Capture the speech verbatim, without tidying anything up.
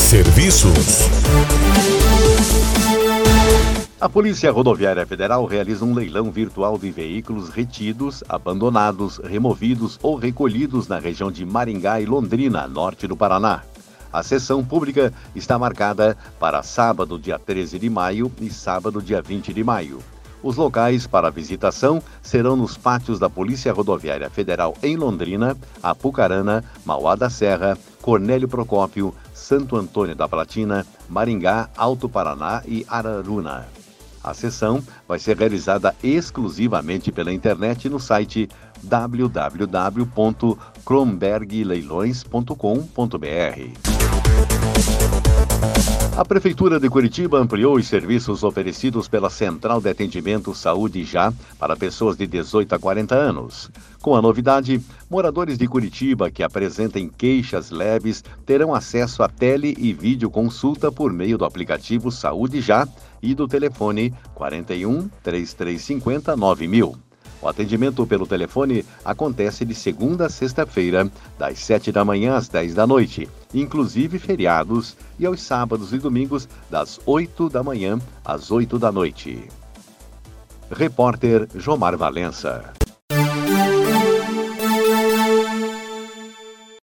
Serviços. A Polícia Rodoviária Federal realiza um leilão virtual de veículos retidos, abandonados, removidos ou recolhidos na região de Maringá e Londrina, norte do Paraná. A sessão pública está marcada para sábado, dia treze de maio e sábado, dia vinte de maio. Os locais para visitação serão nos pátios da Polícia Rodoviária Federal em Londrina, Apucarana, Mauá da Serra, Cornélio Procópio, Santo Antônio da Platina, Maringá, Alto Paraná e Araruna. A sessão vai ser realizada exclusivamente pela internet no site w w w ponto cromberg leilões ponto com ponto b r. A Prefeitura de Curitiba ampliou os serviços oferecidos pela Central de Atendimento Saúde Já para pessoas de dezoito a quarenta anos. Com a novidade, moradores de Curitiba que apresentem queixas leves terão acesso a tele e videoconsulta por meio do aplicativo Saúde Já e do telefone quarenta e um, trinta e três cinquenta, nove mil. O atendimento pelo telefone acontece de segunda a sexta-feira, das sete da manhã às dez da noite, inclusive feriados, e aos sábados e domingos, das oito da manhã às oito da noite. Repórter Jomar Valença.